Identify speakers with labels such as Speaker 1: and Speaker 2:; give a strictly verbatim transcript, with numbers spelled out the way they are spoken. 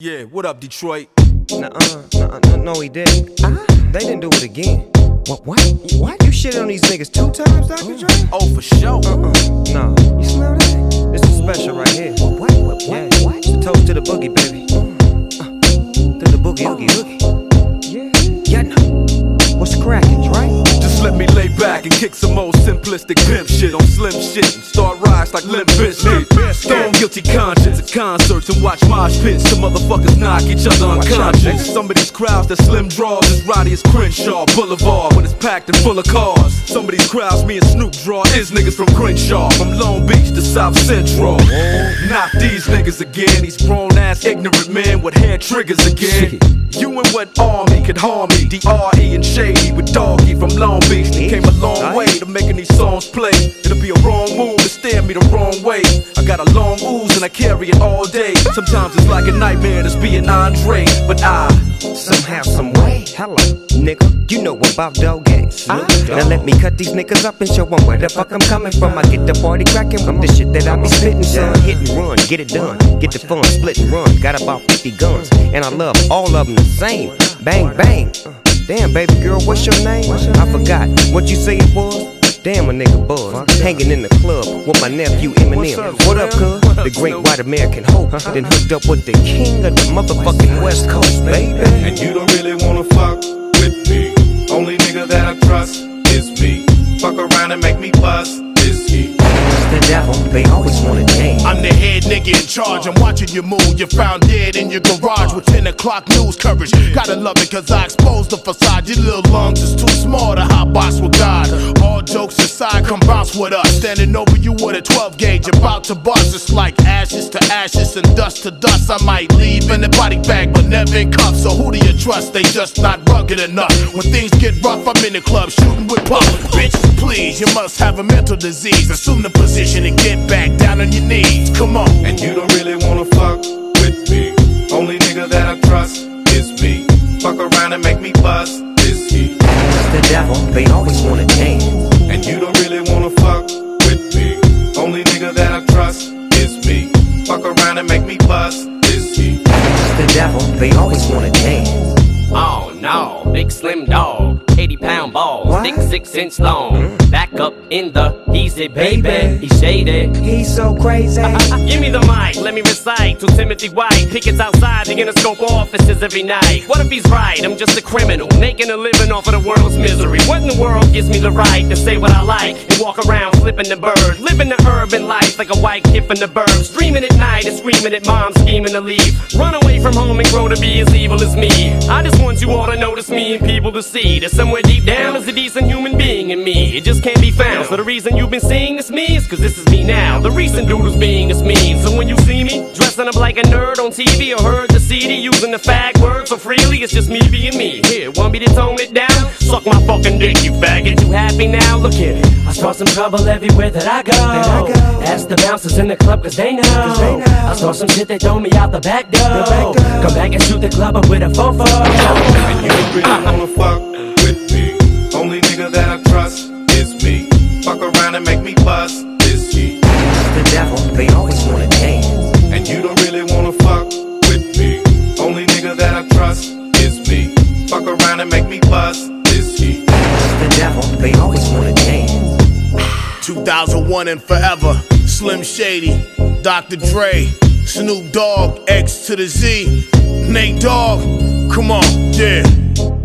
Speaker 1: Yeah, what up, Detroit?
Speaker 2: Nuh-uh, nuh-uh, no, no, he didn't. Uh, they didn't do it again.
Speaker 3: What, what? What?
Speaker 2: You shitted on these niggas two times, Doctor Dre?
Speaker 1: Oh, for sure.
Speaker 2: Uh-uh, no. You smell that? This is special right here.
Speaker 3: What, what, what,
Speaker 2: Yeah.
Speaker 3: what, what?
Speaker 2: It's a toast to the boogie, baby. Uh, to the boogie, oogie, oogie. Yeah. Yeah, no. What's cracking, Dre?
Speaker 1: Just let me lay back and kick some old simplistic pimp shit on slim shit and start rise like Limp Bizkit. Stone guilty conscience at concerts and watch mosh pits. Some motherfuckers knock each other unconscious. Some of these crowds that slim draws as rowdy as Crenshaw Boulevard when it's packed and full of cars. Some of these crowds me and Snoop draw is niggas from Crenshaw, from Long Beach to South Central. Not these niggas again, these grown ass ignorant men with hair triggers again. You and what army could harm me? D R E and Shady with Doggy from Long Beach. They came a long way to making these songs play. It'll be a wrong move to steer me the wrong way. I got a long ooze and I carry it all day. Sometimes it's like a nightmare just being Andre, but I
Speaker 2: Somehow, some way. Hello, nigga. You know about dog games.
Speaker 3: Ah.
Speaker 2: Now let me cut these niggas up and show them where the fuck I'm coming from. I get the party cracking with the shit that I be spitting, son. Hit and run, get it done. Get the fun, split and run. Got about fifty guns, and I love all of them the same. Bang, bang. Damn, baby girl, what's your name? I forgot what you say it was. Damn, a nigga buzz, hanging in the club with my nephew Eminem. What up, cuz? The great white American hope. Then hooked up with the king of the motherfucking West Coast, baby.
Speaker 4: And you don't really wanna fuck with me. Only nigga that I trust is me. Fuck around and make me bust is he.
Speaker 2: The devil, they always wanna dance.
Speaker 5: I'm the head nigga in charge, I'm watching you move. You're found dead in your garage with ten o'clock news coverage. Gotta love it cause I exposed the facade. Your little lungs is too small to hot box with God. All jokes aside, come bounce with us. Standing over you with a twelve gauge, about to bust. It's like ashes to ashes and dust to dust. I might leave in a body bag, but never in cuffs. So who do you trust? They just not rugged enough. When things get rough, I'm in the club shooting with puff. Bitch, please, you must have a mental disease. Assume the position and get back down on your knees. Come on.
Speaker 4: And you don't really wanna fuck with me. Only nigga that I trust is me. Fuck around and make me bust is he.
Speaker 2: The devil, they always wanna dance.
Speaker 4: And you don't really wanna fuck with me. Only nigga that I trust is me. Fuck around and make me bust is he.
Speaker 2: The devil, they always wanna dance.
Speaker 6: Oh no, big slim dog, eighty pound balls,
Speaker 2: What?
Speaker 6: thick six inch long. Back up in the easy baby, he's shady.
Speaker 2: He's so crazy.
Speaker 6: Give me the mic, let me recite to Timothy White. Pickets outside the Interscope offices every night. What if he's right? I'm just a criminal, making a living off of the world's misery. What in the world gives me the right to say what I like and walk around flipping the bird, living the urban life like a white kid from the burbs, dreaming at night and screaming at mom, scheming to leave, run away from home and grow to be as evil as me. I just want you all to notice me and people to see that somewhere deep down is a decent human being in me. It just can't be found. So the reason you've been seeing this me is cause this is me now. The recent dude who's being is mean. So when you see me dressing up like a nerd on T V or heard the C D using the fag word so freely, it's just me being me. Here, want me to tone it down? Suck my fucking dick, you faggot. You happy now? Look at it. I start some trouble everywhere that I go.
Speaker 2: I go.
Speaker 6: Ask the bouncers in the club cause they know.
Speaker 2: they know.
Speaker 6: I start some shit, they throw me out the back door.
Speaker 2: The back door.
Speaker 6: Come back and shoot the club up with a fofo.
Speaker 4: And you don't really wanna fuck with me. Only nigga that I trust is me. Fuck around and make me bust is he.
Speaker 2: The devil, they always wanna dance.
Speaker 4: And you don't really wanna fuck with me. Only nigga that I trust is me. Fuck around and make me bust is he.
Speaker 2: The devil, they always wanna dance.
Speaker 5: two thousand one and forever. Slim Shady, Doctor Dre, Snoop Dogg, X to the Z, Nate Dogg. Come on, yeah.